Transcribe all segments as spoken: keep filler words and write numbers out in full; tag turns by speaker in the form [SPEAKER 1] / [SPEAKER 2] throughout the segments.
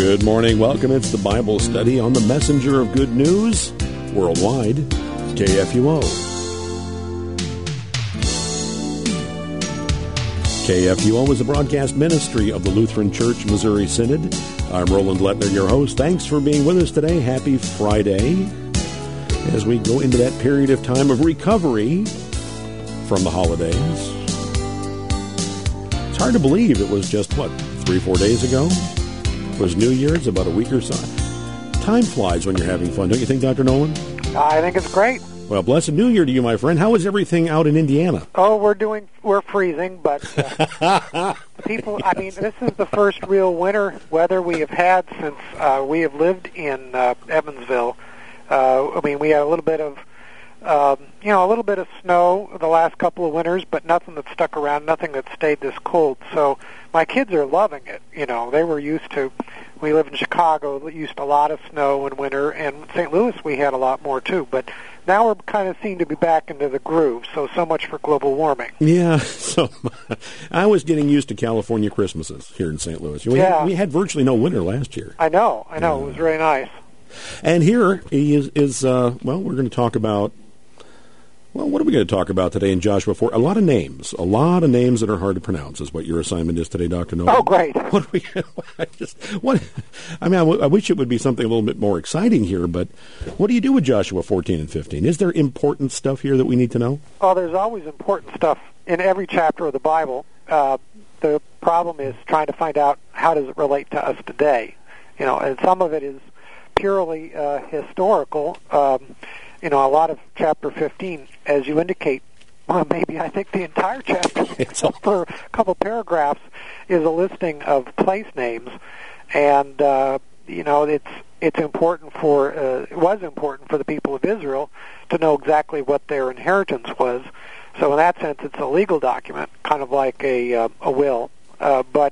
[SPEAKER 1] Good morning. Welcome. It's the Bible study on the Messenger of Good News worldwide, K F U O. K F U O is a broadcast ministry of the Lutheran Church Missouri Synod. I'm Roland Lettner, your host. Thanks for being with us today. Happy Friday. As we go into that period of time of recovery from the holidays. It's hard to believe it was just, what, three, four days ago? It was New Year's, about a week or so. Time flies when you're having fun, don't you think, Doctor Nolan?
[SPEAKER 2] I think it's great.
[SPEAKER 1] Well, blessed New Year to you, my friend. How is everything out in Indiana?
[SPEAKER 2] Oh, we're doing, we're freezing, but uh, people, I mean, this is the first real winter weather we have had since uh, we have lived in uh, Evansville. Uh, I mean, we had a little bit of, um, you know, a little bit of snow the last couple of winters, but nothing that stuck around, nothing that stayed this cold. So my kids are loving it. You know, they were used to, we live in Chicago, used to a lot of snow in winter, and Saint Louis we had a lot more too. But now we're kind of seem to be back into the groove, so so much for global warming.
[SPEAKER 1] Yeah, so I was getting used to California Christmases here in Saint Louis. We,
[SPEAKER 2] yeah.
[SPEAKER 1] had, we had virtually no winter last year.
[SPEAKER 2] I know, I know,
[SPEAKER 1] uh,
[SPEAKER 2] it was very nice.
[SPEAKER 1] And here is, is uh, well, we're going to talk about, well, what are we going to talk about today in Joshua four? A lot of names, a lot of names that are hard to pronounce is what your assignment is today, Doctor Nolan.
[SPEAKER 2] Oh, great.
[SPEAKER 1] What are we, I just, what, I mean, I, w- I wish it would be something a little bit more exciting here, but what do you do with Joshua fourteen and fifteen? Is there important stuff here that we need to know?
[SPEAKER 2] Oh, there's always important stuff in every chapter of the Bible. Uh, the problem is trying to find out how does it relate to us today. You know, and some of it is purely uh, historical. Um, you know, a lot of chapter fifteen, as you indicate, well, maybe I think the entire chapter, for a couple paragraphs, is a listing of place names, and uh, you know, it's it's important for uh, it was important for the people of Israel to know exactly what their inheritance was. So in that sense, it's a legal document, kind of like a uh, a will. Uh, but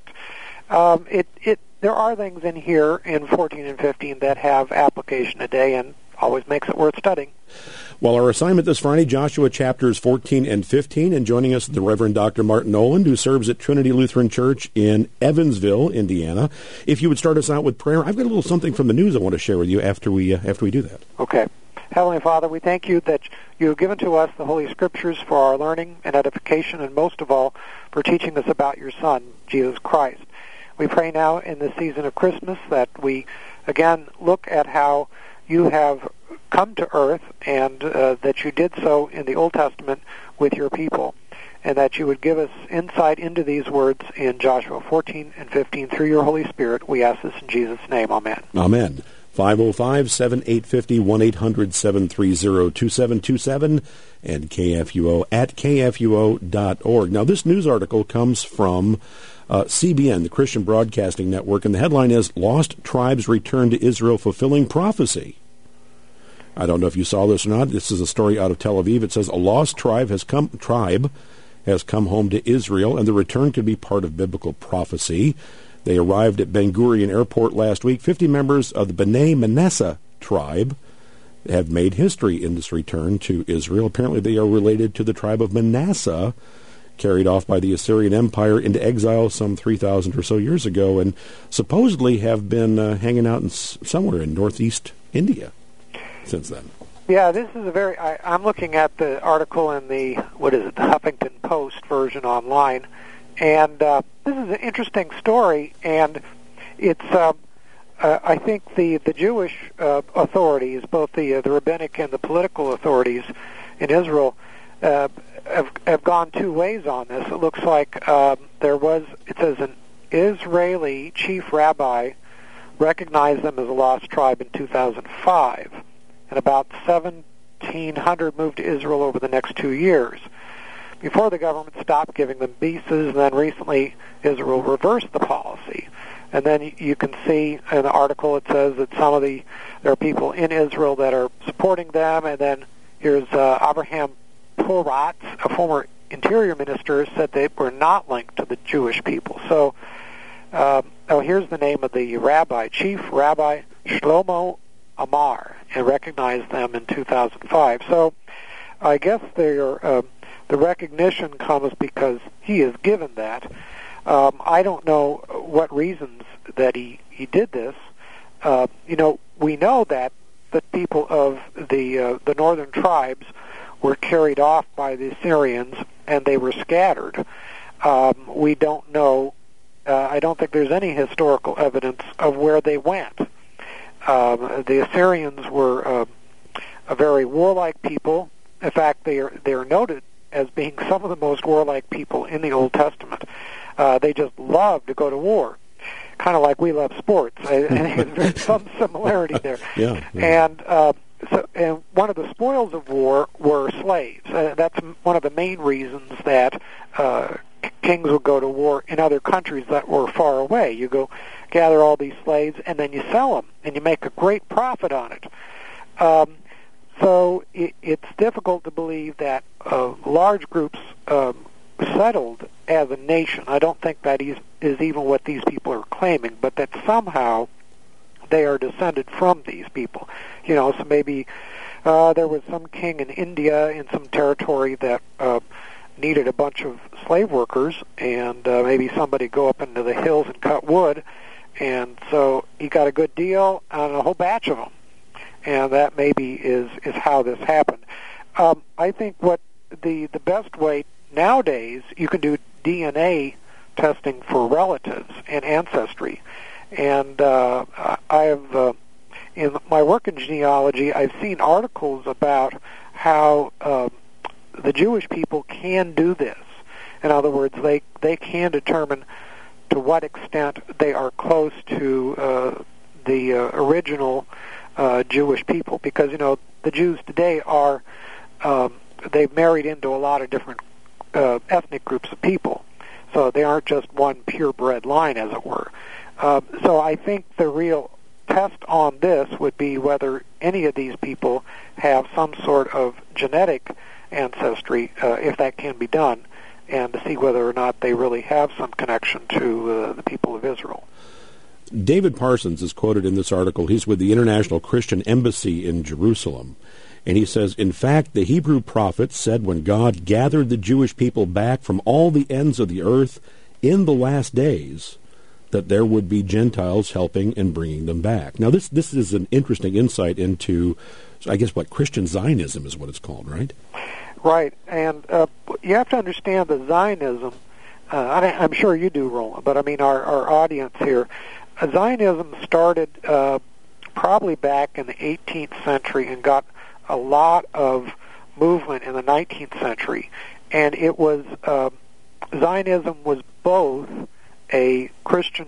[SPEAKER 2] um, it it there are things in here in fourteen and fifteen that have application today, and always makes it worth studying.
[SPEAKER 1] Well, our assignment this Friday, Joshua chapters fourteen and fifteen, and joining us, the Reverend Doctor Martin Noland, who serves at Trinity Lutheran Church in Evansville, Indiana. If you would start us out with prayer, I've got a little something from the news I want to share with you after we uh, after we do that.
[SPEAKER 2] Okay. Heavenly Father, we thank you that you have given to us the Holy Scriptures for our learning and edification, and most of all, for teaching us about your Son, Jesus Christ. We pray now in the season of Christmas that we, again, look at how you have come to earth, and uh, that you did so in the Old Testament with your people, and that you would give us insight into these words in Joshua fourteen and fifteen through your Holy Spirit. We ask this in Jesus' name. Amen.
[SPEAKER 1] Amen. five oh five, seven eight five oh, one eight hundred, seven three zero, two seven two seven, and K F U O at K F U O dot org. Now, this news article comes from uh, C B N, the Christian Broadcasting Network, and the headline is, Lost Tribes Return to Israel Fulfilling Prophecy. I don't know if you saw this or not. This is a story out of Tel Aviv. It says, a lost tribe has come, tribe has come home to Israel, and the return could be part of biblical prophecy. They arrived at Ben Gurion Airport last week. Fifty members of the B'nai Manasseh tribe have made history in this return to Israel. Apparently they are related to the tribe of Manasseh, carried off by the Assyrian Empire into exile some three thousand or so years ago, and supposedly have been uh, hanging out in s- somewhere in northeast India since then.
[SPEAKER 2] Yeah, this is a very, I, I'm looking at the article in the, what is it, the Huffington Post version online, and uh, this is an interesting story, and it's, uh, uh, I think the, the Jewish uh, authorities, both the, uh, the rabbinic and the political authorities in Israel, uh, have, have gone two ways on this. It looks like um, there was, it says an Israeli chief rabbi recognized them as a lost tribe in two thousand five, and about seventeen hundred moved to Israel over the next two years. Before the government stopped giving them visas, and then recently Israel reversed the policy. And then you can see in the article it says that some of the, there are people in Israel that are supporting them, and then here's uh, Abraham Poratz, a former interior minister, said they were not linked to the Jewish people. So, uh, oh, here's the name of the rabbi, Chief Rabbi Shlomo Amar, and recognized them in two thousand five. So I guess they're, uh, the recognition comes because he is given that. Um, I don't know what reasons that he, he did this. Uh, you know, we know that the people of the uh, the northern tribes were carried off by the Assyrians and they were scattered. Um, we don't know, uh, I don't think there's any historical evidence of where they went. Um, the Assyrians were uh, a very warlike people. In fact, they are, they are noted as being some of the most warlike people in the Old Testament. Uh, they just love to go to war, kind of like we love sports. I, I think there's some similarity there.
[SPEAKER 1] Yeah, yeah.
[SPEAKER 2] And uh, so, and one of the spoils of war were slaves. Uh, that's one of the main reasons that uh, kings would go to war in other countries that were far away. You go gather all these slaves, and then you sell them, and you make a great profit on it. Um, so it, it's difficult to believe that uh, large groups um, settled as a nation. I don't think that is, is even what these people are claiming, but that somehow they are descended from these people. You know, so maybe uh, there was some king in India in some territory that uh, needed a bunch of slave workers, and uh, maybe somebody go up into the hills and cut wood, and so he got a good deal on a whole batch of them. And that maybe is, is how this happened. Um, I think what the the best way nowadays, you can do D N A testing for relatives and ancestry. And uh, I have, uh, in my work in genealogy, I've seen articles about how uh, the Jewish people can do this. In other words, they, they can determine to what extent they are close to uh, the uh, original uh, Jewish people. Because, you know, the Jews today are, um, they've married into a lot of different uh, ethnic groups of people. So they aren't just one purebred line, as it were. Uh, so I think the real test on this would be whether any of these people have some sort of genetic ancestry, uh, if that can be done, and to see whether or not they really have some connection to uh, the people of Israel.
[SPEAKER 1] David Parsons is quoted in this article. He's with the International Christian Embassy in Jerusalem. And he says, in fact, the Hebrew prophets said when God gathered the Jewish people back from all the ends of the earth in the last days, that there would be Gentiles helping and bringing them back. Now, this this is an interesting insight into, I guess, what Christian Zionism is what it's called, right?
[SPEAKER 2] Right, and uh, you have to understand that Zionism, uh, I, I'm sure you do, Roland, but I mean our, our audience here, uh, Zionism started uh, probably back in the eighteenth century and got a lot of movement in the nineteenth century, and it was, uh, Zionism was both a Christian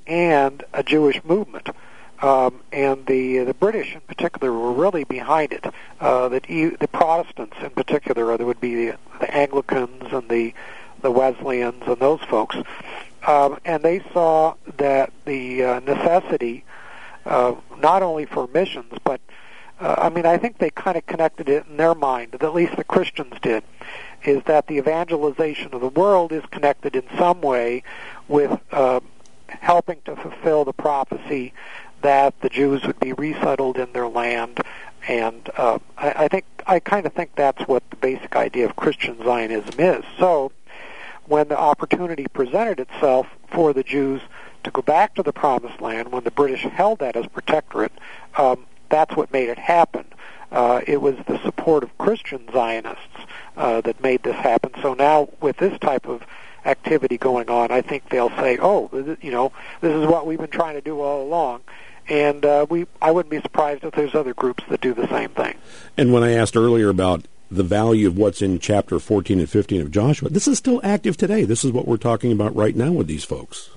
[SPEAKER 2] and a Jewish movement. Um, and the the British in particular were really behind it. Uh, that the Protestants in particular, there would be the, the Anglicans and the the Wesleyans and those folks, um, and they saw that the uh, necessity uh, not only for missions, but uh, I mean I think they kind of connected it in their mind, at least the Christians did, is that the evangelization of the world is connected in some way with uh, helping to fulfill the prophecy that the Jews would be resettled in their land, and uh, I, I think I kind of think that's what the basic idea of Christian Zionism is. So, when the opportunity presented itself for the Jews to go back to the Promised Land, when the British held that as protectorate, um, that's what made it happen. Uh, it was the support of Christian Zionists uh, that made this happen. So now, with this type of activity going on, I think they'll say, "Oh, you know, this is what we've been trying to do all along." And uh, we, I wouldn't be surprised if there's other groups that do the same thing.
[SPEAKER 1] And when I asked earlier about the value of what's in chapter fourteen and fifteen of Joshua, this is still active today. This is what we're talking about right now with these folks.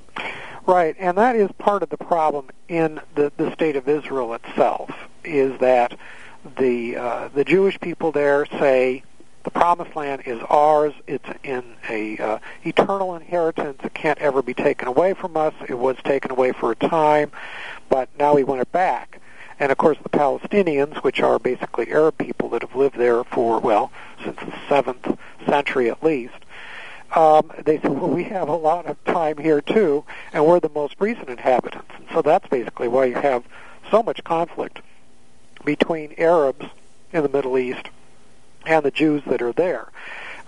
[SPEAKER 2] Right, and that is part of the problem in the, the state of Israel itself, is that the uh, the Jewish people there say, the Promised Land is ours. It's in a uh, eternal inheritance. It can't ever be taken away from us. It was taken away for a time, but now we want it back. And, of course, the Palestinians, which are basically Arab people that have lived there for, well, since the seventh century at least, um, they say, well, we have a lot of time here, too, and we're the most recent inhabitants. And so that's basically why you have so much conflict between Arabs in the Middle East and the Jews that are there.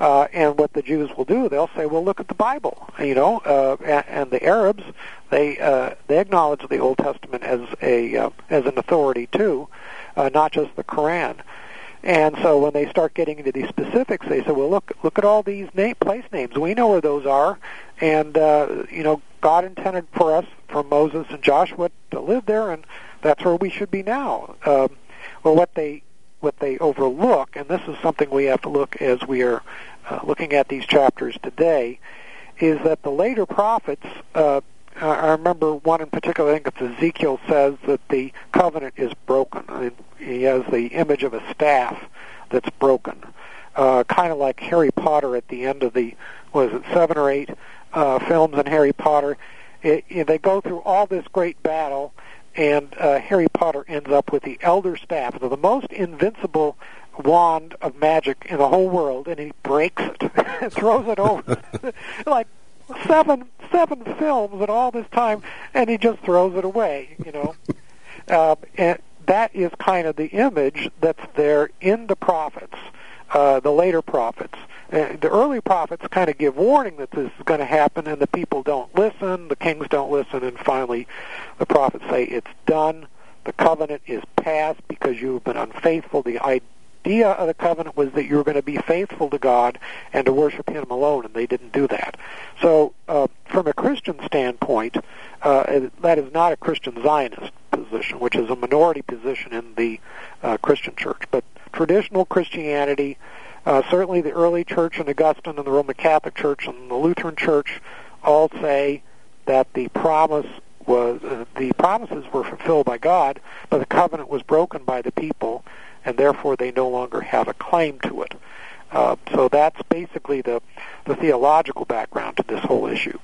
[SPEAKER 2] Uh, and what the Jews will do, they'll say, well, look at the Bible, you know, uh, and, and the Arabs, they uh, they acknowledge the Old Testament as a uh, as an authority too, uh, not just the Quran. And so when they start getting into these specifics, they say, well, look look at all these name, place names. We know where those are, and uh, you know, God intended for us, for Moses and Joshua, to live there, and that's where we should be now. Um, well, what they what they overlook, and this is something we have to look as we are uh, looking at these chapters today, is that the later prophets, uh, I remember one in particular, I think it's Ezekiel, says that the covenant is broken. I mean, he has the image of a staff that's broken, uh, kind of like Harry Potter at the end of the, what is it, seven or eight uh, films in Harry Potter. It, it, they go through all this great battle, and uh, Harry Potter ends up with the Elder Staff, the most invincible wand of magic in the whole world, and he breaks it and throws it over. Like seven seven films in all this time, and he just throws it away, you know. uh, and that is kind of the image that's there in the prophets, uh, the later prophets. Uh, the early prophets kind of give warning that this is going to happen, and the people don't listen, the kings don't listen, and finally the prophets say, it's done, the covenant is passed because you've been unfaithful. The idea of the covenant was that you were going to be faithful to God and to worship Him alone, and they didn't do that. So uh, from a Christian standpoint, uh, that is not a Christian Zionist position, which is a minority position in the uh, Christian church. But traditional Christianity, Uh, certainly the early church and Augustine and the Roman Catholic Church and the Lutheran Church all say that the promise was uh, the promises were fulfilled by God, but the covenant was broken by the people, and therefore they no longer have a claim to it. Uh, so that's basically the the theological background to this whole issue.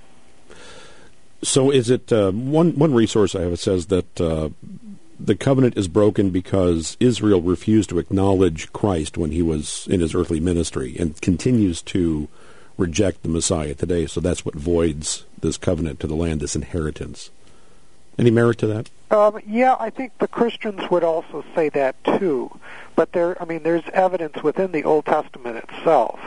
[SPEAKER 1] So is it uh, one one resource I have says that uh, the covenant is broken because Israel refused to acknowledge Christ when he was in his earthly ministry and continues to reject the Messiah today. So that's what voids this covenant to the land, this inheritance. Any merit to that?
[SPEAKER 2] Um, yeah, I think the Christians would also say that too. But there, I mean, there's evidence within the Old Testament itself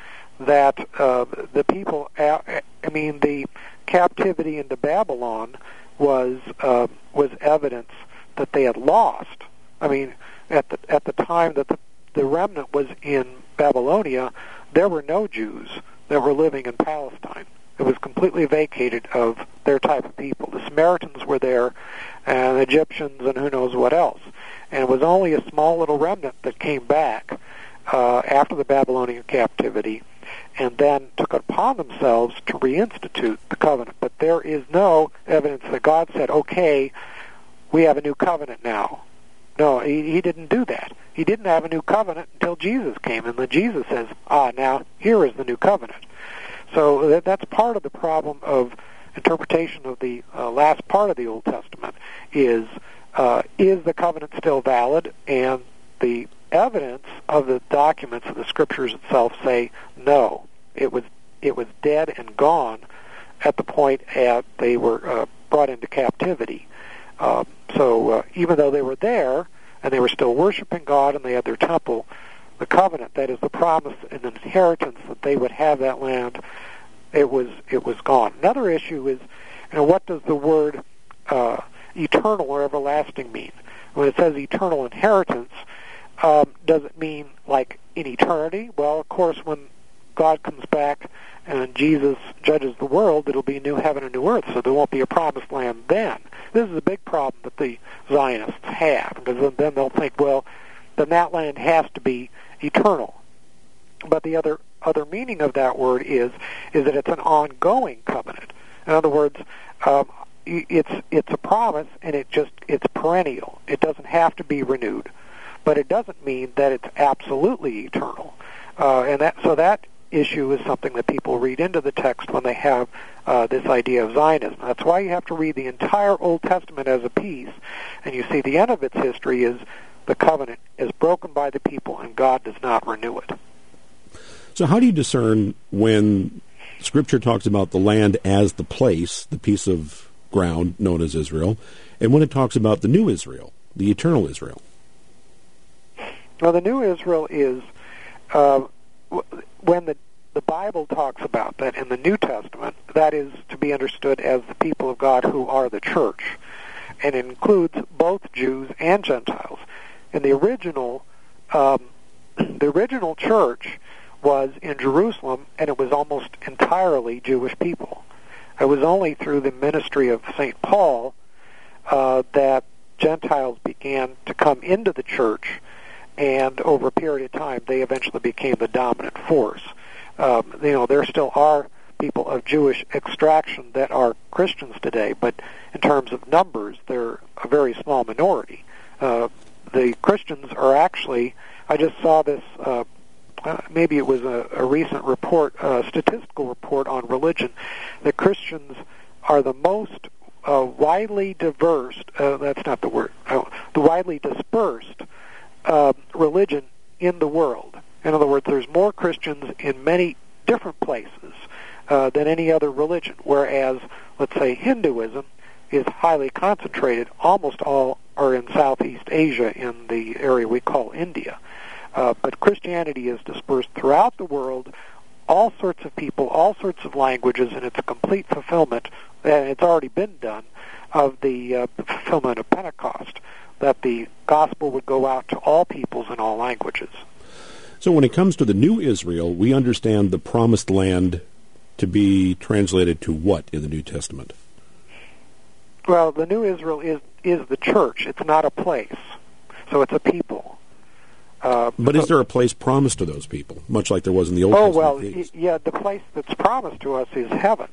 [SPEAKER 2] that uh, the people, I mean, the captivity into Babylon was uh, was evidence that they had lost. I mean, at the at the time that the, the remnant was in Babylonia, there were no Jews that were living in Palestine. It was completely vacated of their type of people. The Samaritans were there, and Egyptians, and who knows what else. And it was only a small little remnant that came back uh, after the Babylonian captivity, and then took it upon themselves to reinstitute the covenant. But there is no evidence that God said, okay, we have a new covenant now. No, he, he didn't do that. He didn't have a new covenant until Jesus came, and then Jesus says, ah, now here is the new covenant. So that, that's part of the problem of interpretation of the uh, last part of the Old Testament is, uh, is the covenant still valid? And the evidence of the documents of the Scriptures itself say, no, it was it was dead and gone at the point at they were uh, brought into captivity. Uh, so uh, even though they were there and they were still worshiping God and they had their temple, the covenant, that is the promise and inheritance that they would have that land, it was it was gone. Another issue is, you know, what does the word uh, eternal or everlasting mean? When it says eternal inheritance, um, does it mean like in eternity? Well, of course, when God comes back and Jesus judges the world, it'll be new heaven and new earth, so there won't be a promised land then. This is a big problem that the Zionists have, because then they'll think, well, then that land has to be eternal. But the other other meaning of that word is is that it's an ongoing covenant. In other words, um, it's it's a promise, and it just it's perennial. It doesn't have to be renewed, but it doesn't mean that it's absolutely eternal. Uh, and that so that issue is something that people read into the text when they have uh, this idea of Zionism. That's why you have to read the entire Old Testament as a piece, and you see the end of its history is the covenant is broken by the people, and God does not renew it.
[SPEAKER 1] So how do you discern when Scripture talks about the land as the place, the piece of ground known as Israel, and when it talks about the new Israel, the eternal Israel?
[SPEAKER 2] Well, the new Israel is, uh, when the the Bible talks about that in the New Testament, that is to be understood as the people of God who are the church, and it includes both Jews and Gentiles. In the original, um, the original church was in Jerusalem, and it was almost entirely Jewish people. It was only through the ministry of Saint Paul uh, that Gentiles began to come into the church, and over a period of time, they eventually became the dominant force. Um, you know, there still are people of Jewish extraction that are Christians today, but in terms of numbers, they're a very small minority. Uh, the Christians are actually, I just saw this, uh, uh, maybe it was a, a recent report, a statistical report on religion, that Christians are the most uh, widely diverse, uh, that's not the word, oh, the widely dispersed uh, religion in the world. In other words, there's more Christians in many different places uh, than any other religion, whereas, let's say, Hinduism is highly concentrated. Almost all are in Southeast Asia, in the area we call India. Uh, but Christianity is dispersed throughout the world, all sorts of people, all sorts of languages, and it's a complete fulfillment, and it's already been done, of the uh, fulfillment of Pentecost, that the gospel would go out to all peoples in all languages.
[SPEAKER 1] So when it comes to the New Israel, we understand the Promised Land to be translated to what in the New Testament?
[SPEAKER 2] Well, the New Israel is is the church. It's not a place. So it's a people. Uh,
[SPEAKER 1] but
[SPEAKER 2] so,
[SPEAKER 1] is there a place promised to those people, much like there was in the Old
[SPEAKER 2] oh,
[SPEAKER 1] Testament?
[SPEAKER 2] Oh, well,
[SPEAKER 1] y-
[SPEAKER 2] yeah, the place that's promised to us is heaven.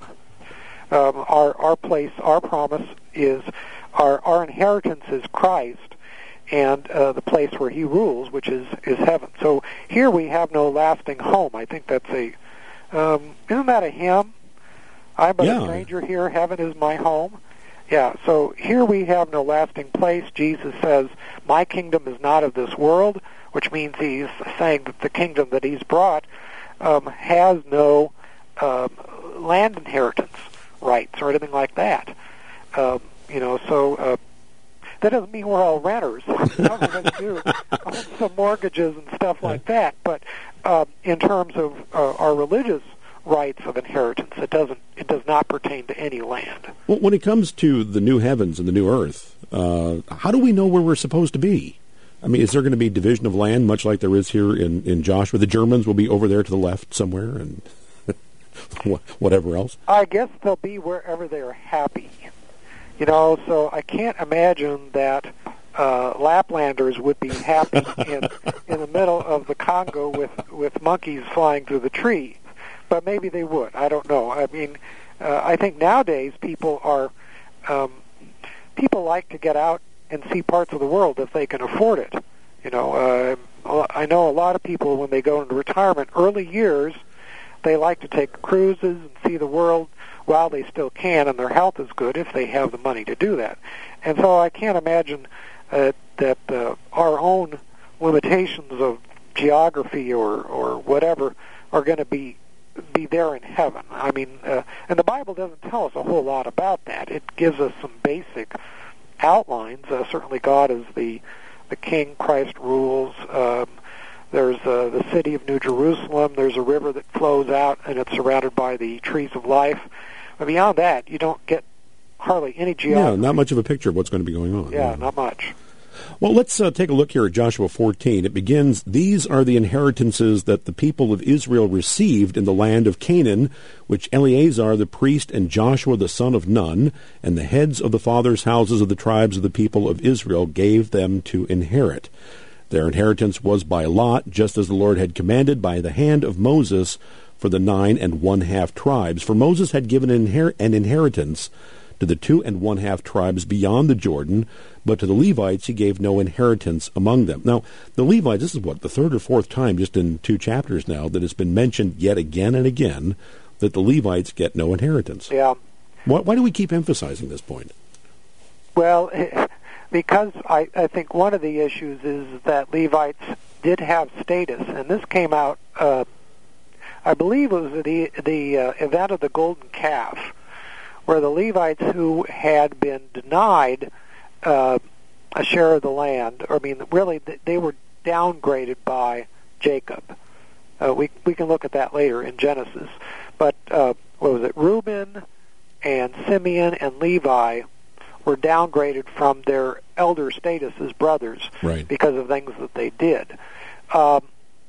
[SPEAKER 2] Um, our our place, our promise is, our, our inheritance is Christ, and uh, the place where he rules, which is, is heaven. So here we have no lasting home. I think that's a, um, isn't that a hymn? I'm but
[SPEAKER 1] yeah.
[SPEAKER 2] a stranger here, heaven is my home. Yeah, so here we have no lasting place. Jesus says, my kingdom is not of this world, which means he's saying that the kingdom that he's brought um, has no um, land inheritance rights or anything like that. Um, you know, so... Uh, That doesn't mean we're all renters. Some of us do own some mortgages and stuff like that. But uh, in terms of uh, our religious rights of inheritance, it doesn't. It does not pertain to any land.
[SPEAKER 1] Well, when it comes to the new heavens and the new earth, uh, how do we know where we're supposed to be? I mean, is there going to be division of land, much like there is here in, in Joshua? The Germans will be over there to the left somewhere, and whatever else.
[SPEAKER 2] I guess they'll be wherever they are happy. You know, so I can't imagine that uh, Laplanders would be happy in in the middle of the Congo with, with monkeys flying through the trees. But maybe they would. I don't know. I mean, uh, I think nowadays people are um, people like to get out and see parts of the world if they can afford it. You know, uh, I know a lot of people when they go into retirement, early years, they like to take cruises and see the world while they still can, and their health is good if they have the money to do that. And so I can't imagine uh, that uh, our own limitations of geography or, or whatever are going to be be there in heaven. I mean, uh, and the Bible doesn't tell us a whole lot about that. It gives us some basic outlines. Uh, certainly God is the, the king, Christ rules. Um, There's uh, the city of New Jerusalem. There's a river that flows out, and it's surrounded by the trees of life. But beyond that, you don't get hardly any geography.
[SPEAKER 1] Yeah, not much of a picture of what's going to be going on.
[SPEAKER 2] Yeah,
[SPEAKER 1] yeah.
[SPEAKER 2] not much.
[SPEAKER 1] Well, let's uh, take a look here at Joshua fourteen. It begins, "These are the inheritances that the people of Israel received in the land of Canaan, which Eleazar the priest and Joshua the son of Nun, and the heads of the fathers' houses of the tribes of the people of Israel gave them to inherit. Their inheritance was by lot, just as the Lord had commanded by the hand of Moses for the nine and one-half tribes. For Moses had given an, inher- an inheritance to the two and one-half tribes beyond the Jordan, but to the Levites he gave no inheritance among them." Now, the Levites, this is what, the third or fourth time just in two chapters now that it's been mentioned yet again and again that the Levites get no inheritance.
[SPEAKER 2] Yeah.
[SPEAKER 1] Why, why do we keep emphasizing this point?
[SPEAKER 2] Well, because I, I think one of the issues is that Levites did have status, and this came out, uh, I believe it was the, the uh, event of the Golden Calf, where the Levites who had been denied uh, a share of the land, or I mean, really, they were downgraded by Jacob. Uh, we we can look at that later in Genesis. But uh, what was it? Reuben and Simeon and Levi were downgraded from their elder status as brothers
[SPEAKER 1] right.
[SPEAKER 2] because of things that they did. Um,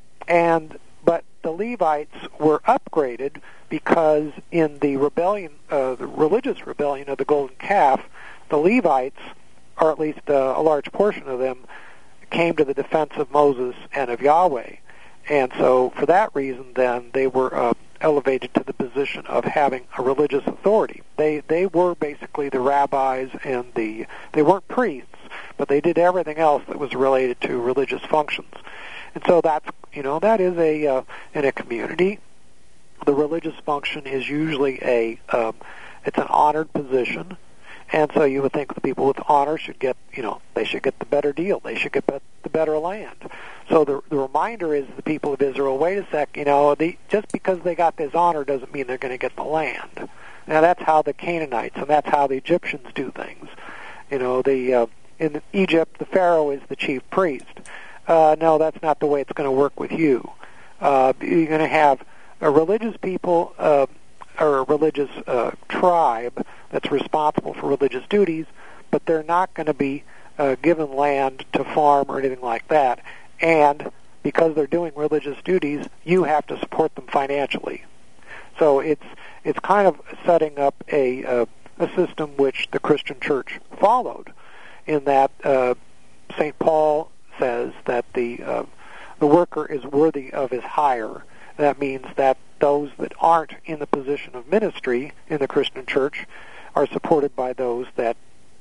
[SPEAKER 2] and but the Levites were upgraded because in the rebellion, uh, the religious rebellion of the golden calf, the Levites, or at least uh, a large portion of them, came to the defense of Moses and of Yahweh. And so for that reason, then, they were uh, elevated to the position of having a religious authority. They they were basically the rabbis, and the they weren't priests, but they did everything else that was related to religious functions. And so that's, you know, that is a, uh, in a community, the religious function is usually a, um, it's an honored position. And so you would think the people with honor should get, you know, they should get the better deal. They should get the better land. So the, the reminder is the people of Israel, wait a sec, you know, the, just because they got this honor doesn't mean they're going to get the land. Now that's how the Canaanites and that's how the Egyptians do things. You know, the uh, in Egypt, the Pharaoh is the chief priest. Uh, no, that's not the way it's going to work with you. Uh, you're going to have a religious people uh, or a religious uh, tribe that's responsible for religious duties, but they're not going to be uh, given land to farm or anything like that. And because they're doing religious duties, you have to support them financially. So it's it's kind of setting up a uh, a system which the Christian church followed, in that uh, Saint Paul says that the uh, the worker is worthy of his hire. That means that those that aren't in the position of ministry in the Christian church are supported by those that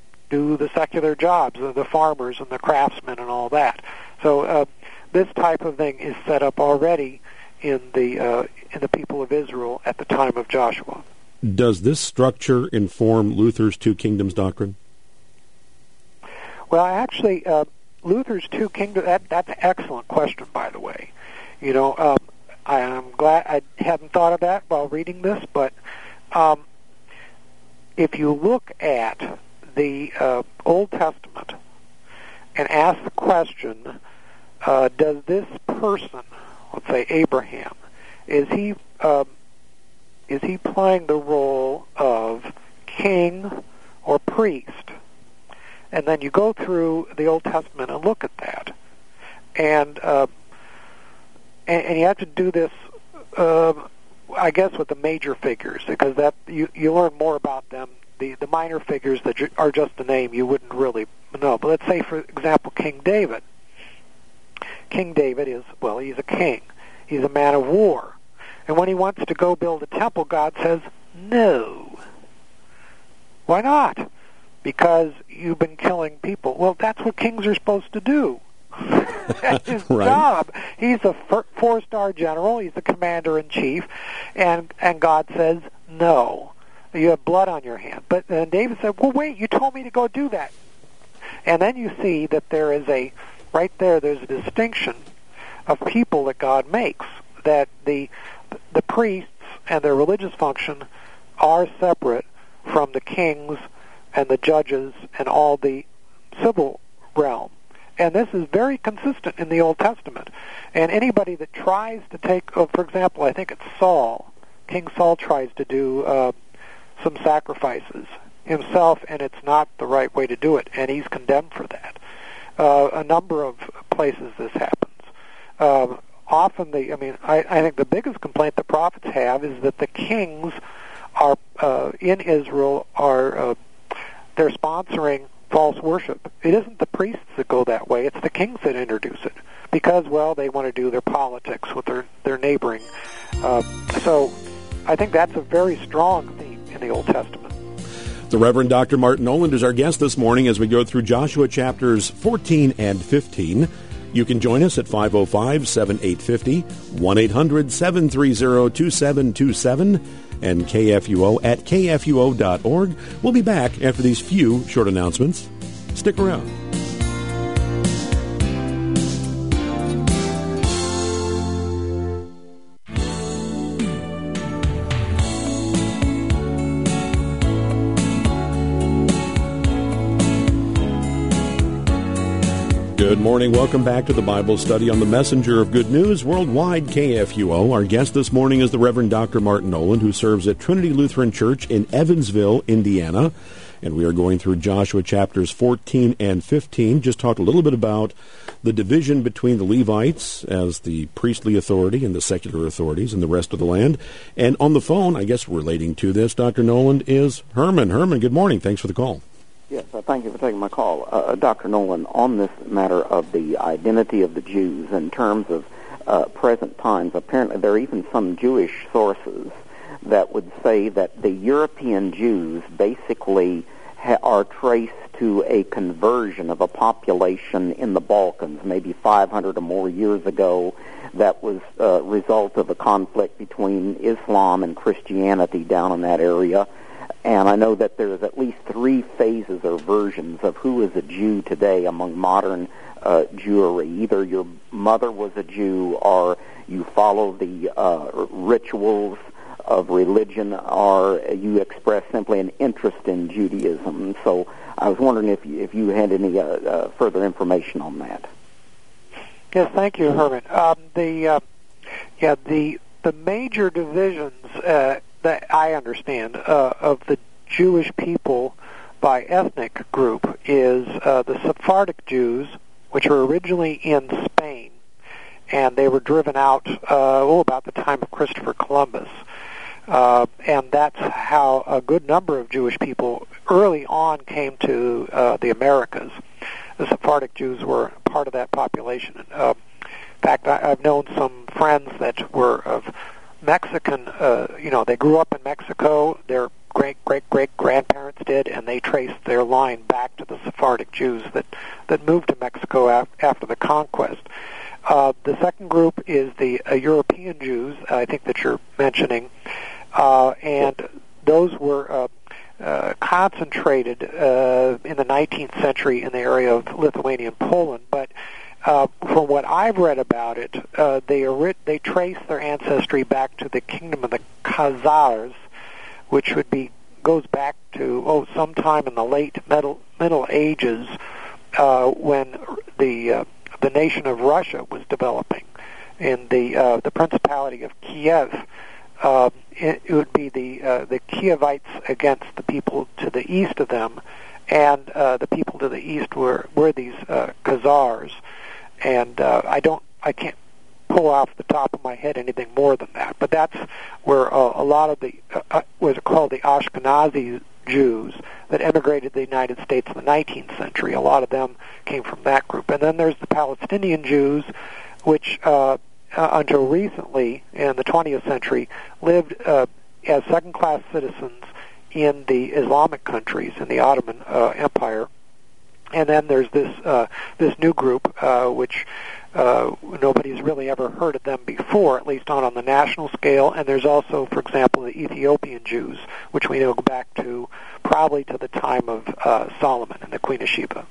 [SPEAKER 2] do the secular jobs, the farmers and the craftsmen and all that. So uh, this type of thing is set up already in the uh, in the people of Israel at the time of Joshua.
[SPEAKER 1] Does this structure inform Luther's two kingdoms doctrine?
[SPEAKER 2] Well, actually, uh, Luther's two kingdoms, that, that's an excellent question, by the way. You know, um, I, I'm glad I hadn't thought of that while reading this, but um, if you look at the uh, Old Testament and ask the question, uh, does this person, let's say Abraham, is he uh, is he playing the role of king or priest? And then you go through the Old Testament and look at that, and uh, and, and you have to do this, uh, I guess, with the major figures, because that you you learn more about them. The the minor figures that are just a name you wouldn't really know. But let's say, for example, King David. King David is, well, he's a king. He's a man of war. And when he wants to go build a temple, God says, no. Why not? Because you've been killing people. Well, that's what kings are supposed to do. That's his
[SPEAKER 1] right.
[SPEAKER 2] job. He's a four-star general. He's the commander-in-chief. And, and God says, no. You have blood on your hand. But then David said, well, wait, you told me to go do that. And then you see that there is a, right there, there's a distinction of people that God makes, that the the priests and their religious function are separate from the kings and the judges and all the civil realm. And this is very consistent in the Old Testament. And anybody that tries to take, oh, for example, I think it's Saul, King Saul tries to do uh, some sacrifices himself, and it's not the right way to do it, and he's condemned for that. Uh, a number of places this happens. Uh, often, the I mean, I, I think the biggest complaint the prophets have is that the kings are uh, in Israel are uh, they're sponsoring false worship. It isn't the priests that go that way; it's the kings that introduce it, because, well, they want to do their politics with their their neighboring. Uh, so, I think that's a very strong theme in the Old Testament.
[SPEAKER 1] The Reverend Doctor Martin Noland is our guest this morning as we go through Joshua chapters fourteen and fifteen. You can join us at five oh five, seven eight five oh, one eight hundred, seven three zero, two seven two seven, and K F U O at K F U O dot org. We'll be back after these few short announcements. Stick around. Good morning. Welcome back to the Bible study on the Messenger of Good News Worldwide, K F U O. Our guest this morning is the Reverend Doctor Martin Noland, who serves at Trinity Lutheran Church in Evansville, Indiana. And we are going through Joshua chapters fourteen and fifteen. Just talked a little bit about the division between the Levites as the priestly authority and the secular authorities and the rest of the land. And on the phone, I guess relating to this, Doctor Noland, is Herman. Herman, good morning. Thanks for the call.
[SPEAKER 3] Yes, uh, thank you for taking my call. Uh, Doctor Noland, on this matter of the identity of the Jews in terms of uh, present times, apparently there are even some Jewish sources that would say that the European Jews basically ha- are traced to a conversion of a population in the Balkans, maybe five hundred or more years ago, that was a result of a conflict between Islam and Christianity down in that area. And I know that there's at least three phases or versions of who is a Jew today among modern uh, Jewry. Either your mother was a Jew, or you follow the uh, rituals of religion, or you express simply an interest in Judaism. So I was wondering if you, if you had any uh, uh, further information on that.
[SPEAKER 2] Yes, thank you, Herman. Um, the uh, yeah the the major divisions uh, that I understand uh, of the Jewish people by ethnic group is uh, the Sephardic Jews, which were originally in Spain, and they were driven out uh, oh about the time of Christopher Columbus. Uh, and that's how a good number of Jewish people early on came to uh, the Americas. The Sephardic Jews were part of that population. Uh, in fact, I, I've known some friends that were of Mexican, uh, you know, they grew up in Mexico, their great-great-great-grandparents did, and they traced their line back to the Sephardic Jews that, that moved to Mexico af- after the conquest. Uh, the second group is the uh, European Jews, I think that you're mentioning, uh, and those were uh, uh, concentrated uh, in the nineteenth century in the area of Lithuania and Poland, but uh, from what I've read about it, uh, they are, they trace their ancestry back to the kingdom of the Khazars, which would be goes back to oh sometime in the late Middle Middle Ages uh, when the uh, the nation of Russia was developing. In the uh, the Principality of Kiev, uh, it, it would be the uh, the Kievites against the people to the east of them, and uh, the people to the east were were these uh, Khazars. And uh, I don't, I can't pull off the top of my head anything more than that. But that's where uh, a lot of the uh, what are called the Ashkenazi Jews that emigrated to the United States in the nineteenth century. A lot of them came from that group. And then there's the Palestinian Jews, which uh, uh, until recently in the twentieth century lived uh, as second-class citizens in the Islamic countries in the Ottoman uh, Empire. And then there's this uh, this new group, uh, which uh, nobody's really ever heard of them before, at least not on the national scale. And there's also, for example, the Ethiopian Jews, which we know go back to probably to the time of uh, Solomon and the Queen of Sheba.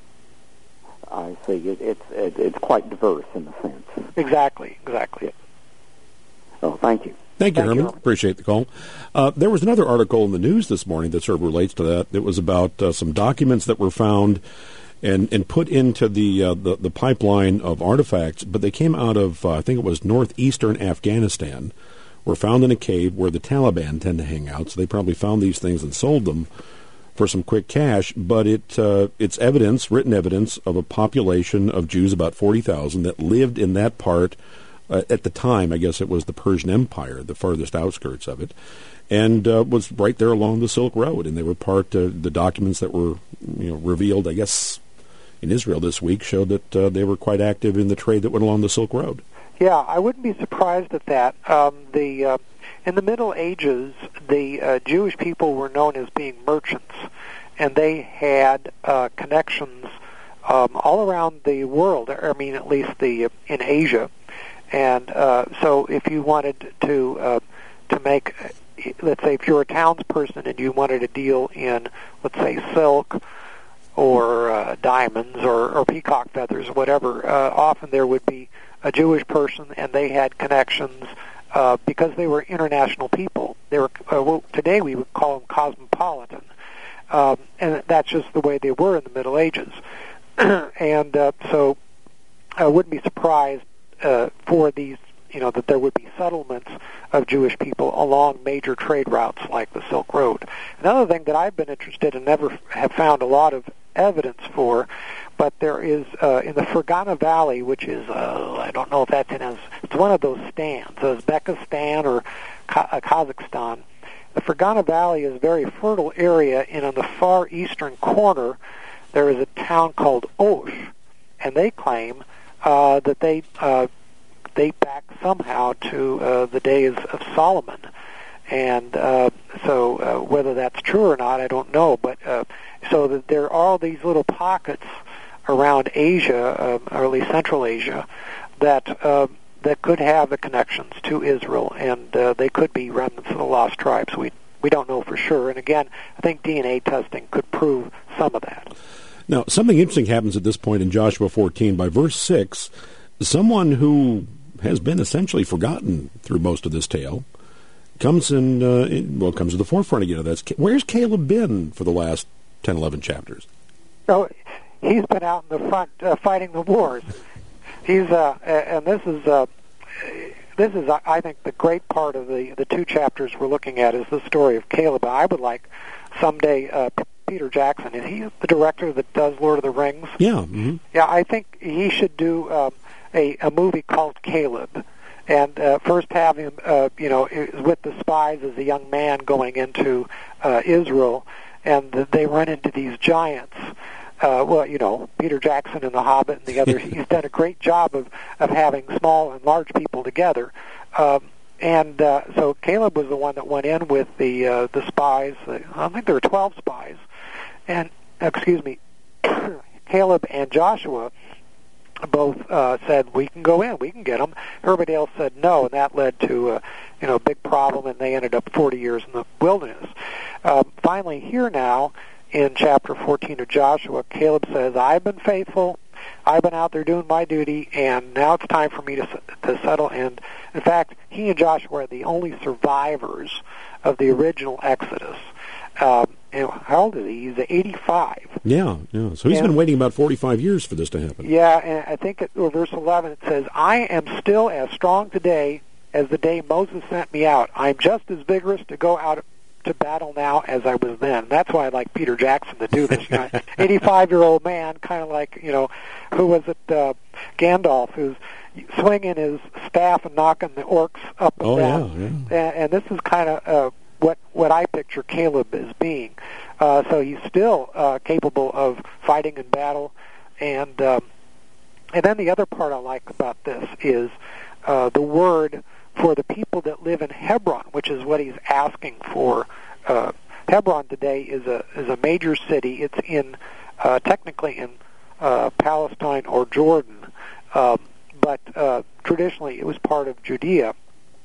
[SPEAKER 3] I see. It, it's it, it's quite diverse in a sense.
[SPEAKER 2] Exactly. Exactly.
[SPEAKER 3] Oh, thank you.
[SPEAKER 1] Thank you,
[SPEAKER 2] Thank
[SPEAKER 1] Herman.
[SPEAKER 2] you.
[SPEAKER 1] Appreciate the call. Uh, there was another article in the news this morning that sort of relates to that. It was about uh, some documents that were found and, and put into the, uh, the the pipeline of artifacts, but they came out of, uh, I think it was northeastern Afghanistan, were found in a cave where the Taliban tend to hang out, so they probably found these things and sold them for some quick cash, but it uh, it's evidence, written evidence, of a population of Jews, about forty thousand, that lived in that part. Uh, at the time, I guess it was the Persian Empire, the farthest outskirts of it, and uh, was right there along the Silk Road. And they were part of uh, the documents that were, you know, revealed, I guess, in Israel this week, showed that uh, they were quite active in the trade that went along the Silk Road.
[SPEAKER 2] Yeah, I wouldn't be surprised at that. Um, the uh, in the Middle Ages, the uh, Jewish people were known as being merchants, and they had uh, connections um, all around the world. I mean, at least the in Asia. And uh, so if you wanted to uh, to make, let's say if you're a townsperson and you wanted to deal in, let's say, silk or uh, diamonds or, or peacock feathers or whatever, uh, often there would be a Jewish person, and they had connections uh, because they were international people. They were uh, well, today we would call them cosmopolitan, um, and that's just the way they were in the Middle Ages. and uh, so I wouldn't be surprised uh, for these, you know, that there would be settlements of Jewish people along major trade routes like the Silk Road. Another thing that I've been interested in, never have found a lot of evidence for, but there is uh, in the Fergana Valley, which is, uh, I don't know if that's in, as, it's one of those stands, Uzbekistan or Ka- uh, Kazakhstan. The Fergana Valley is a very fertile area, and on the far eastern corner, there is a town called Osh, and they claim uh, that they uh, date back somehow to uh, the days of Solomon. And uh, so uh, whether that's true or not, I don't know. But uh, so that there are all these little pockets around Asia, uh, or at least Central Asia, that uh, that could have the connections to Israel, and uh, they could be remnants of the lost tribes. We we don't know for sure. And again, I think D N A testing could prove some of that.
[SPEAKER 1] Now, something interesting happens at this point in Joshua fourteen. By verse six, someone who has been essentially forgotten through most of this tale comes in, uh, in well, comes to the forefront again. That's where's Caleb been for the last ten, eleven chapters?
[SPEAKER 2] So he's been out in the front uh, fighting the wars. He's uh, and this is uh, this is I think the great part of the the two chapters we're looking at is the story of Caleb. I would like someday uh, Peter Jackson, and he's the director that does Lord of the Rings.
[SPEAKER 1] Yeah, mm-hmm.
[SPEAKER 2] yeah. I think he should do um, a a movie called Caleb. And uh, first have him, uh, you know, with the spies as a young man going into uh, Israel, and they run into these giants. Uh, well, you know, Peter Jackson and The Hobbit and the others. He's done a great job of, of having small and large people together. Um, and uh, so Caleb was the one that went in with the uh, the spies. I think there were twelve spies. And, excuse me, Caleb and Joshua both uh, said, we can go in, we can get them. Everybody else said no, and that led to a you know, big problem, and they ended up forty years in the wilderness. Um, finally, here now, in chapter fourteen of Joshua, Caleb says, I've been faithful, I've been out there doing my duty, and now it's time for me to, to settle. And, in fact, he and Joshua are the only survivors of the original Exodus. Um, and how old is he? He's eighty-five.
[SPEAKER 1] Yeah, yeah. So he's and, been waiting about forty-five years for this to happen.
[SPEAKER 2] Yeah, and I think at verse eleven it says, I am still as strong today as the day Moses sent me out. I'm just as vigorous to go out to battle now as I was then. That's why I like Peter Jackson to do this. You know, eighty-five-year-old man, kind of like, you know, who was it, uh, Gandalf, who's swinging his staff and knocking the orcs up and
[SPEAKER 1] oh,
[SPEAKER 2] down.
[SPEAKER 1] Yeah, yeah.
[SPEAKER 2] And, and this is kind of uh, what what I picture Caleb as being. Uh, so he's still uh, capable of fighting in battle. And um, and then the other part I like about this is uh, the word for the people that live in Hebron, which is what he's asking for. Uh, Hebron today is a is a major city. It's in uh, technically in uh, Palestine or Jordan, um, but uh, traditionally it was part of Judea.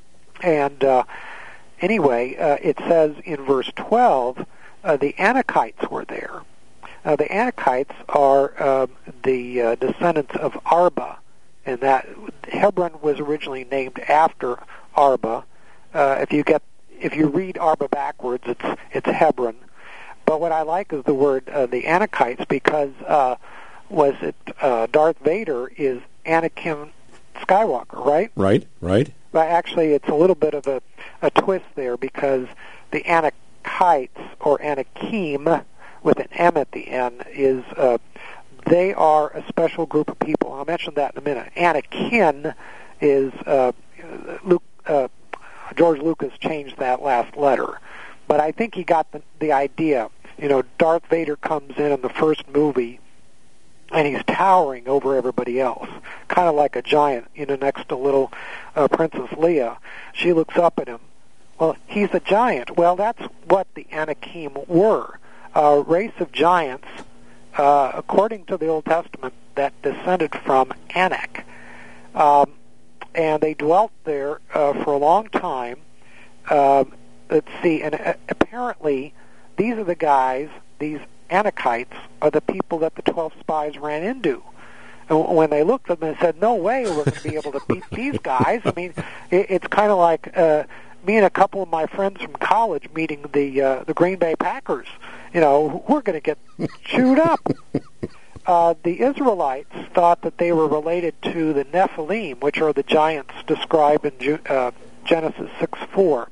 [SPEAKER 2] And uh, anyway, uh, it says in verse twelve, uh, the Anakites were there. Uh, the Anakites are uh, the uh, descendants of Arba, and that Hebron was originally named after Arba. Uh, if you get if you read Arba backwards, it's it's Hebron. But what I like is the word uh, the Anakites, because uh, was it uh, Darth Vader is Anakin Skywalker, right?
[SPEAKER 1] Right, right.
[SPEAKER 2] But actually, it's a little bit of a, a twist there, because the Anakites, or Anakim, with an M at the end, is uh, they are a special group of people. I'll mention that in a minute. Anakin is uh, Luke, uh, George Lucas changed that last letter, but I think he got the, the idea. You know, Darth Vader comes in in the first movie, and he's towering over everybody else, kind of like a giant, you know, next to little uh, Princess Leia. She looks up at him. Well, he's a giant. Well, that's what the Anakim were, a race of giants, uh, according to the Old Testament, that descended from Anak. Um, and they dwelt there uh, for a long time. Uh, let's see, and uh, apparently these are the guys, these Anakites are the people that the twelve spies ran into. And when they looked at them and said, no way we're going to be able to beat these guys. I mean, it, it's kind of like uh, me and a couple of my friends from college meeting the uh, the Green Bay Packers. You know, we're going to get chewed up. uh, the Israelites thought that they were related to the Nephilim, which are the giants described in Ju- uh, Genesis six four.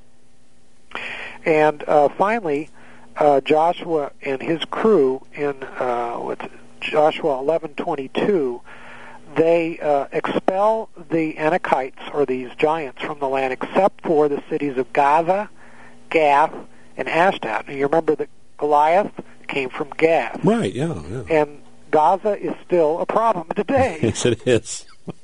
[SPEAKER 2] And uh, finally, uh, Joshua and his crew in uh, what's it, Joshua eleven twenty-two, they uh, expel the Anakites, or these giants, from the land except for the cities of Gaza, Gath, and Ashdod. And you remember that Goliath came from Gath.
[SPEAKER 1] Right, yeah, yeah.
[SPEAKER 2] And Gaza is still a problem today.
[SPEAKER 1] Yes, it is.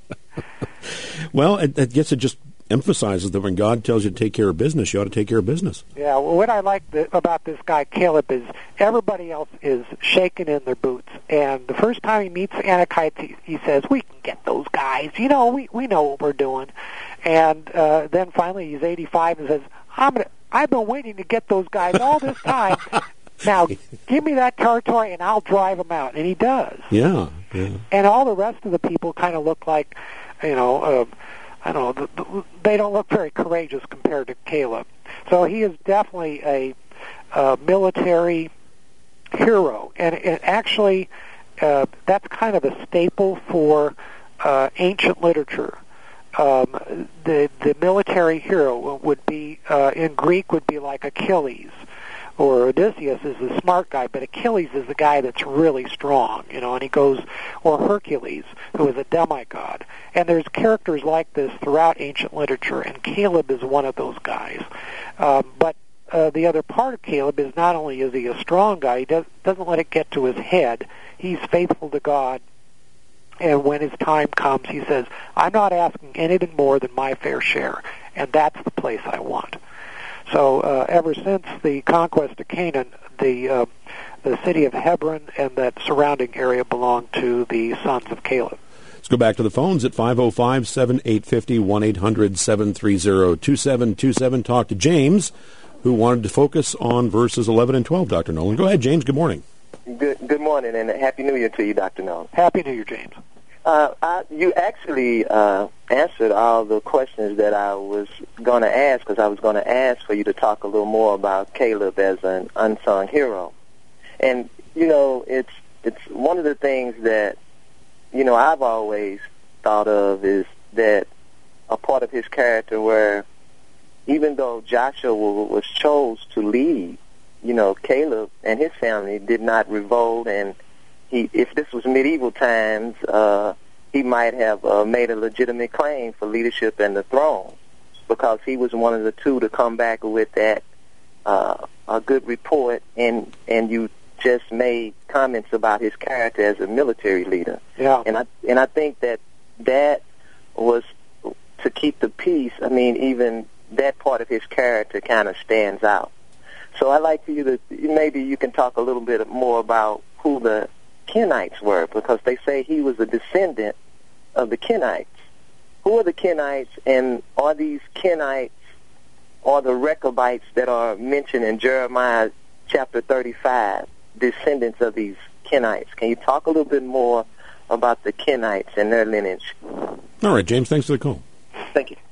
[SPEAKER 1] Well, I guess it just emphasizes that when God tells you to take care of business, you ought to take care of business.
[SPEAKER 2] Yeah, well, what I like the, about this guy, Caleb, is everybody else is shaking in their boots. And the first time he meets Anakites, he, he says, we can get those guys. You know, we, we know what we're doing. And uh, then finally he's eighty-five and says, I'm gonna, I've been waiting to get those guys all this time. Now, give me that territory and I'll drive them out. And he does.
[SPEAKER 1] Yeah, yeah.
[SPEAKER 2] And all the rest of the people kind of look like, you know, uh, I don't know, the, the, they don't look very courageous compared to Caleb. So he is definitely a, a military hero. And it actually, uh, that's kind of a staple for uh, ancient literature. Um, the the military hero would be, uh, in Greek, would be like Achilles. Or Odysseus is the smart guy, but Achilles is the guy that's really strong, you know, and he goes, or Hercules, who is a demigod. And there's characters like this throughout ancient literature, and Caleb is one of those guys. Um, but uh, the other part of Caleb is not only is he a strong guy, he does, doesn't let it get to his head. He's faithful to God, and when his time comes, he says, I'm not asking anything more than my fair share, and that's the place I want. So uh, ever since the conquest of Canaan, the uh, the city of Hebron and that surrounding area belonged to the sons of Caleb.
[SPEAKER 1] Let's go back to the phones at five oh five, seven eight five oh, one eight hundred, seven three zero, two seven two seven. Talk to James, who wanted to focus on verses eleven and twelve, Doctor Nolan. Go ahead, James. Good morning.
[SPEAKER 4] Good, good morning, and Happy New Year to you, Doctor Nolan.
[SPEAKER 2] Happy New Year, James.
[SPEAKER 4] Uh, I, you actually uh, answered all the questions that I was going to ask, because I was going to ask for you to talk a little more about Caleb as an unsung hero. And, you know, it's it's one of the things that, you know, I've always thought of is that a part of his character where even though Joshua was chose to lead, you know, Caleb and his family did not revolt, and He, if this was medieval times, uh, he might have uh, made a legitimate claim for leadership and the throne, because he was one of the two to come back with that uh, a good report, and and you just made comments about his character as a military leader.
[SPEAKER 2] Yeah.
[SPEAKER 4] And I and I think that that was to keep the peace. I mean, even that part of his character kind of stands out. So I'd like for you to, maybe you can talk a little bit more about who the Kenites were, because they say he was a descendant of the Kenites. Who are the Kenites, and are these Kenites or the Rechabites that are mentioned in Jeremiah chapter thirty-five descendants of these Kenites? Can you talk a little bit more about the Kenites and their lineage?
[SPEAKER 1] All right, James, thanks for the call.
[SPEAKER 4] Thank you.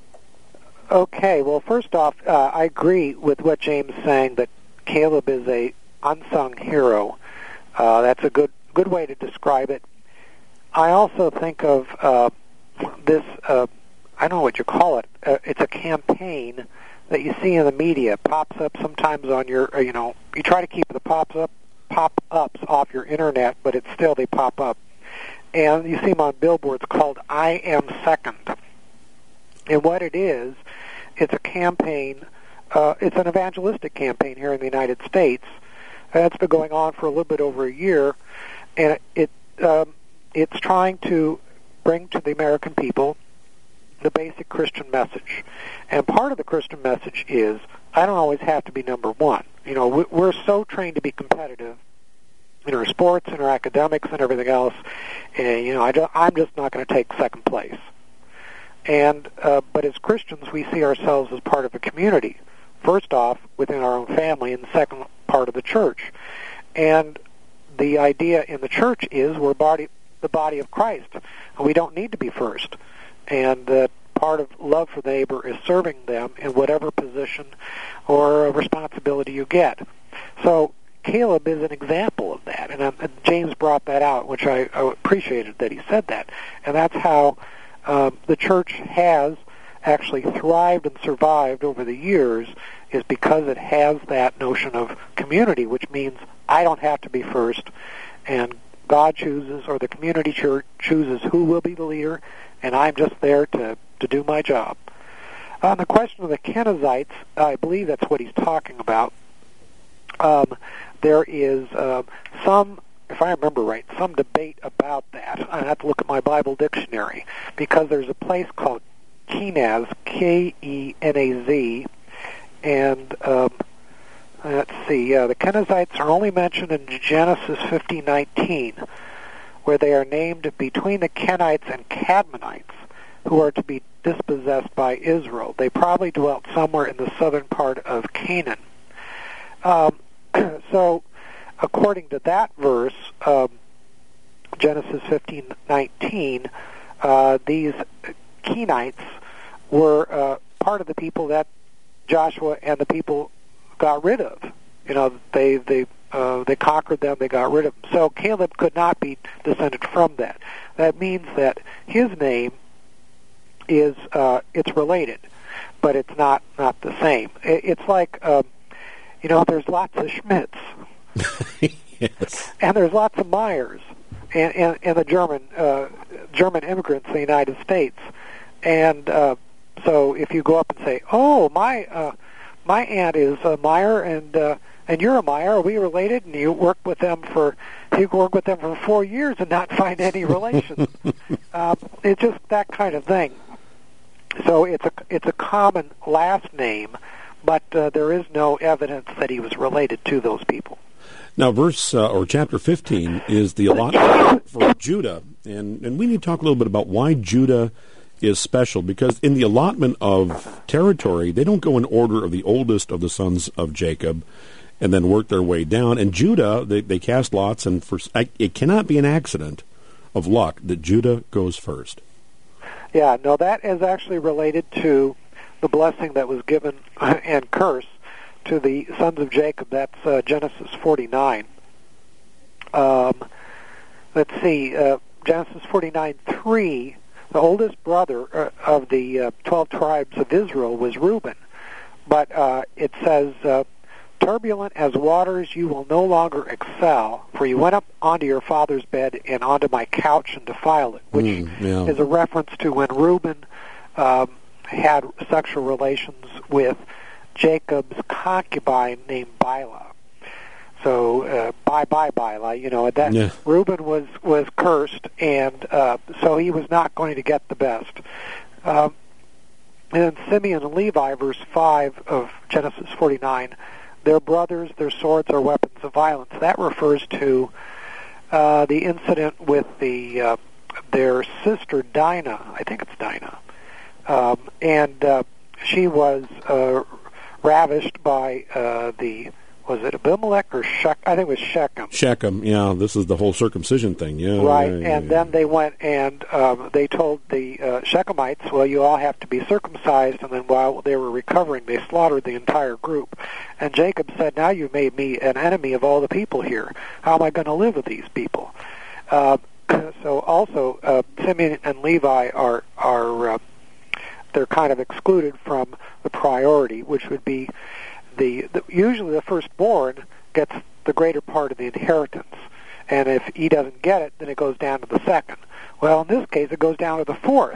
[SPEAKER 2] Okay, well, first off, uh, I agree with what James is saying, that Caleb is a unsung hero. Uh, that's a good good way to describe it. I also think of uh, this, uh, I don't know what you call it, uh, it's a campaign that you see in the media. It pops up sometimes on your, uh, you know, you try to keep the pops up, pop-ups off your internet, but it's still, they pop up. And you see them on billboards called I Am Second. And what it is, it's a campaign, uh, it's an evangelistic campaign here in the United States. That's been going on for a little bit over a year, and it um, it's trying to bring to the American people the basic Christian message. And part of the Christian message is, I don't always have to be number one. You know, we're so trained to be competitive in our sports and our academics and everything else, and, you know, I don't, I'm just not going to take second place. And uh, but as Christians, we see ourselves as part of a community. First off, within our own family, and second, part of the church. And the idea in the church is we're body, the body of Christ, and we don't need to be first. And that part of love for the neighbor is serving them in whatever position or responsibility you get. So Caleb is an example of that, and, um, and James brought that out, which I, I appreciated that he said that. And that's how um, the church has actually thrived and survived over the years, is because it has that notion of community, which means I don't have to be first, and God chooses, or the community church chooses who will be the leader, and I'm just there to, to do my job. On the question of the Kenizzites, I believe that's what he's talking about. Um, there is uh, some, if I remember right, some debate about that. I have to look at my Bible dictionary, because there's a place called Kenaz, K E N A Z, and um, let's see, yeah, the Kenizzites are only mentioned in Genesis fifteen nineteen, where they are named between the Kenites and Cadmonites, who are to be dispossessed by Israel. They probably dwelt somewhere in the southern part of Canaan. Um, so, according to that verse, um, Genesis fifteen nineteen, uh, these Kenites were uh, part of the people that Joshua and the people got rid of. You know, they they uh, they conquered them, they got rid of them. So Caleb could not be descended from that. That means that his name is uh, it's related, but it's not not the same. It, it's like um, you know, there's lots of Schmidts,
[SPEAKER 1] yes,
[SPEAKER 2] and there's lots of Myers, and and, and the German uh, German immigrants in the United States, and uh, so if you go up and say, "Oh, my uh, my aunt is a Meyer, and uh, and you're a Meyer, are we related?" and you work with them for you can work with them for four years and not find any relations. uh, it's just that kind of thing. So it's a it's a common last name, but uh, there is no evidence that he was related to those people.
[SPEAKER 1] Now, verse uh, or chapter fifteen is the allotment for Judah, and and we need to talk a little bit about why Judah is special, because in the allotment of territory, they don't go in order of the oldest of the sons of Jacob and then work their way down. And Judah, they, they cast lots, and for, it cannot be an accident of luck that Judah goes first.
[SPEAKER 2] Yeah, no, that is actually related to the blessing that was given and curse to the sons of Jacob. That's uh, Genesis forty-nine. Um, let's see, uh, Genesis forty-nine three, the oldest brother uh, of the uh, twelve tribes of Israel was Reuben. But uh, it says, uh, turbulent as waters you will no longer excel, for you went up onto your father's bed and onto my couch and defiled it, which
[SPEAKER 1] mm, yeah.
[SPEAKER 2] is a reference to when Reuben um, had sexual relations with Jacob's concubine named Bilhah. So, uh, bye bye Bilhah, you know, that
[SPEAKER 1] yeah.
[SPEAKER 2] Reuben was, was cursed, and uh, so he was not going to get the best. Um, and then Simeon and Levi, verse five of Genesis forty-nine, their brothers, their swords are weapons of violence. That refers to uh, the incident with the uh, their sister Dinah. I think it's Dinah. Um, and uh, she was uh, ravished by uh, the, was it Abimelech or Shechem? I think it was Shechem.
[SPEAKER 1] Shechem, yeah, this is the whole circumcision thing, yeah.
[SPEAKER 2] Right,
[SPEAKER 1] yeah, yeah,
[SPEAKER 2] and
[SPEAKER 1] yeah.
[SPEAKER 2] then they went and um, they told the uh, Shechemites, well, you all have to be circumcised, and then while they were recovering, they slaughtered the entire group. And Jacob said, now you've made me an enemy of all the people here. How am I going to live with these people? Uh, so also, uh, Simeon and Levi are, are uh, they're kind of excluded from the priority, which would be the, the usually the firstborn gets the greater part of the inheritance, and if he doesn't get it, then it goes down to the second. Well, in this case, it goes down to the fourth,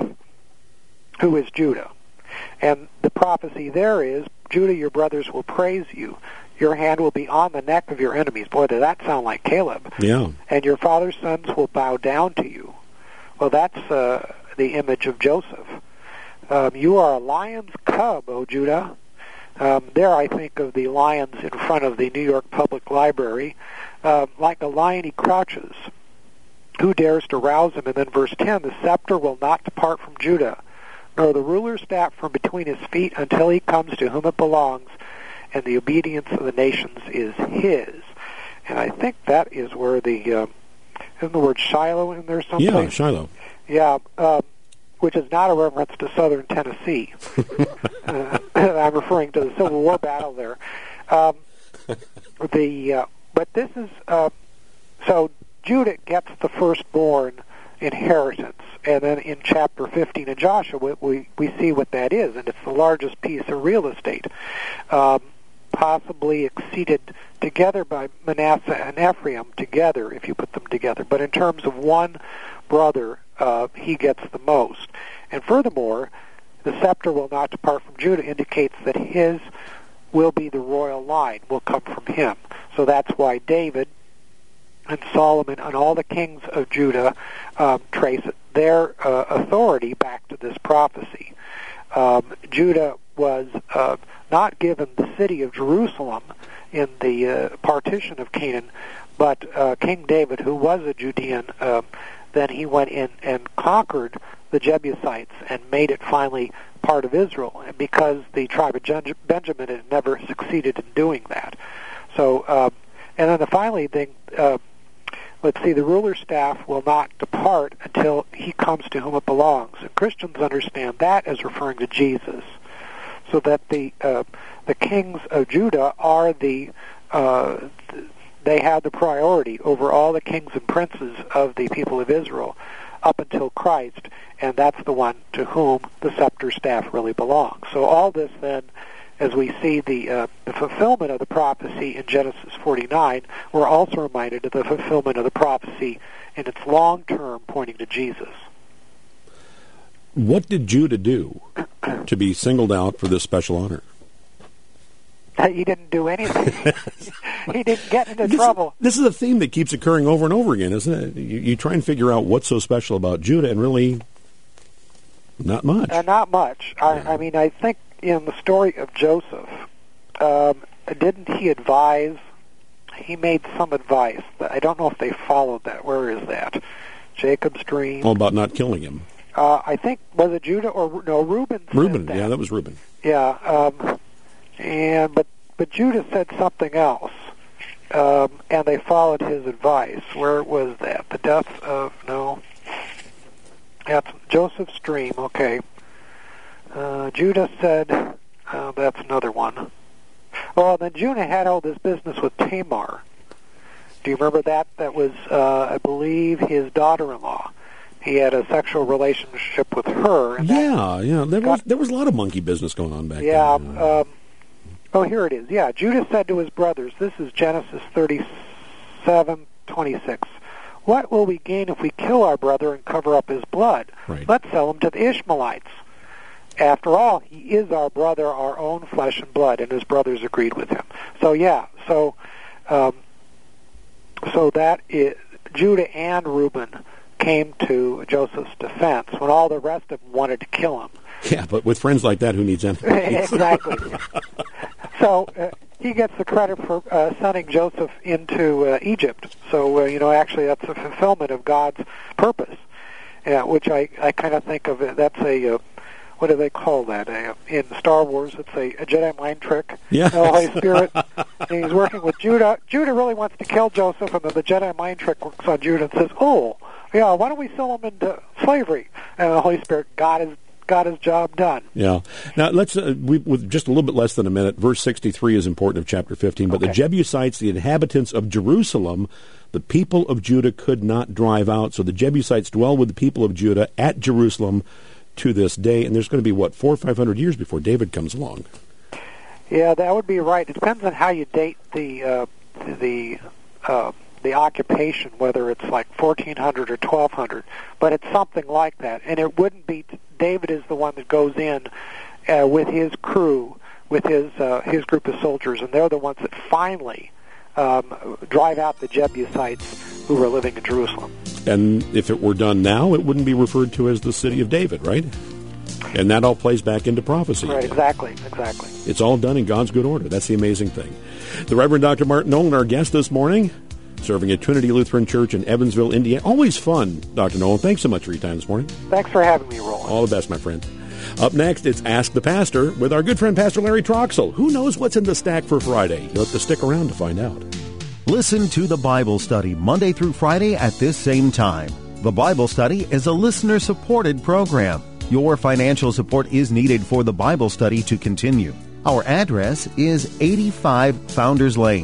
[SPEAKER 2] who is Judah. And the prophecy there is, Judah, your brothers will praise you. Your hand will be on the neck of your enemies. Boy, does that sound like Caleb.
[SPEAKER 1] Yeah.
[SPEAKER 2] And your father's sons will bow down to you. Well, that's uh, the image of Joseph. Um, you are a lion's cub, O Judah. Um, there I think of the lions in front of the New York Public Library. Uh, like a lion he crouches. Who dares to rouse him? And then verse ten, the scepter will not depart from Judah, nor the ruler's staff from between his feet until he comes to whom it belongs, and the obedience of the nations is his. And I think that is where the, uh, isn't the word Shiloh in there someplace?
[SPEAKER 1] Yeah, Shiloh.
[SPEAKER 2] Yeah, um, which is not a reference to southern Tennessee. uh, I'm referring to the Civil War battle there. Um, the uh, but this is, uh, so Judah gets the firstborn inheritance, and then in chapter fifteen of Joshua, we, we see what that is, and it's the largest piece of real estate, um, possibly exceeded together by Manasseh and Ephraim together, if you put them together. But in terms of one brother, uh, he gets the most. And furthermore, the scepter will not depart from Judah indicates that his will be the royal line, will come from him. So that's why David and Solomon and all the kings of Judah um, trace their uh, authority back to this prophecy. Um, Judah was uh, not given the city of Jerusalem in the uh, partition of Canaan, but uh, King David, who was a Judean, uh, then he went in and conquered the Jebusites and made it finally part of Israel, because the tribe of Benjamin had never succeeded in doing that. So, uh, and then the finally thing, uh, let's see, the ruler's staff will not depart until he comes to whom it belongs. And Christians understand that as referring to Jesus, so that the uh, the kings of Judah are the uh, they have the priority over all the kings and princes of the people of Israel up until Christ, and that's the one to whom the scepter staff really belongs. So all this then, as we see the, uh, the fulfillment of the prophecy in Genesis forty-nine, we're also reminded of the fulfillment of the prophecy in its long term pointing to Jesus.
[SPEAKER 1] What did Judah do to be singled out for this special honor?
[SPEAKER 2] He didn't do anything. He didn't get into
[SPEAKER 1] this,
[SPEAKER 2] trouble.
[SPEAKER 1] This is a theme that keeps occurring over and over again, isn't it? You, you try and figure out what's so special about Judah, and really not much.
[SPEAKER 2] Uh, not much. I, I mean, I think in the story of Joseph, um, didn't he advise? He made some advice. I don't know if they followed that. Where is that? Jacob's dream.
[SPEAKER 1] All about not killing him.
[SPEAKER 2] Uh, I think, was it Judah or no, Reuben said
[SPEAKER 1] Reuben,
[SPEAKER 2] that.
[SPEAKER 1] yeah, that was Reuben.
[SPEAKER 2] Yeah, um, and but but Judah said something else, um, and they followed his advice. Where was that? The death of no. That's Joseph's dream. Okay. Uh, Judah said, uh, that's another one. Well, then Judah had all this business with Tamar. Do you remember that? That was, uh, I believe, his daughter-in-law. He had a sexual relationship with her. And
[SPEAKER 1] yeah, yeah. There
[SPEAKER 2] got,
[SPEAKER 1] was there was a lot of monkey business going on back
[SPEAKER 2] yeah,
[SPEAKER 1] then.
[SPEAKER 2] Yeah. Um, oh, here it is. Yeah, Judah said to his brothers, this is Genesis thirty-seven twenty-six. What will we gain if we kill our brother and cover up his blood?
[SPEAKER 1] Right.
[SPEAKER 2] Let's sell him to the Ishmaelites. After all, he is our brother, our own flesh and blood, and his brothers agreed with him. So, yeah, so um, so that is, Judah and Reuben came to Joseph's defense when all the rest of them wanted to kill him.
[SPEAKER 1] Yeah, but with friends like that, who needs enemies?
[SPEAKER 2] Exactly. So uh, he gets the credit for uh, sending Joseph into uh, Egypt. So, uh, you know, actually that's a fulfillment of God's purpose, uh, which I, I kind of think of, it, that's a, uh, what do they call that? Uh, in Star Wars, it's a, a Jedi mind trick.
[SPEAKER 1] Yeah.
[SPEAKER 2] The Holy Spirit. And he's working with Judah. Judah really wants to kill Joseph, and then the Jedi mind trick works on Judah and says, oh, yeah, why don't we sell him into slavery? And the Holy Spirit, God is got his job done.
[SPEAKER 1] Yeah. Now, let's, uh, we, with just a little bit less than a minute, verse sixty-three is important of chapter fifteen. But okay. The Jebusites, the inhabitants of Jerusalem, the people of Judah could not drive out. So the Jebusites dwell with the people of Judah at Jerusalem to this day. And there's going to be, what, four or five hundred years before David comes along.
[SPEAKER 2] Yeah, that would be right. It depends on how you date the, uh, the, uh, the occupation, whether it's like fourteen hundred or twelve hundred, but it's something like that. And it wouldn't be, David is the one that goes in uh, with his crew, with his uh, his group of soldiers, and they're the ones that finally um, drive out the Jebusites who were living in Jerusalem.
[SPEAKER 1] And if it were done now, it wouldn't be referred to as the city of David, right? And that all plays back into prophecy.
[SPEAKER 2] Right, exactly, exactly.
[SPEAKER 1] It's all done in God's good order. That's the amazing thing. The Reverend Doctor Martin Nolan, our guest this morning, serving at Trinity Lutheran Church in Evansville, Indiana. Always fun, Doctor Nolan. Thanks so much for your time this morning.
[SPEAKER 2] Thanks for having me, Roland.
[SPEAKER 1] All the best, my friend. Up next, it's Ask the Pastor with our good friend Pastor Larry Troxell. Who knows what's in the stack for Friday? You'll have to stick around to find out.
[SPEAKER 5] Listen to the Bible Study Monday through Friday at this same time. The Bible Study is a listener-supported program. Your financial support is needed for the Bible Study to continue. Our address is eighty-five Founders Lane,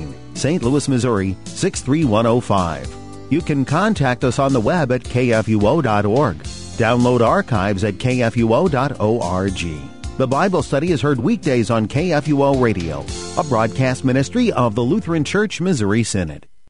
[SPEAKER 5] Saint Louis, Missouri, six three one oh five. You can contact us on the web at K F U O dot org. Download archives at K F U O dot org. The Bible Study is heard weekdays on K F U O Radio, a broadcast ministry of the Lutheran Church Missouri Synod.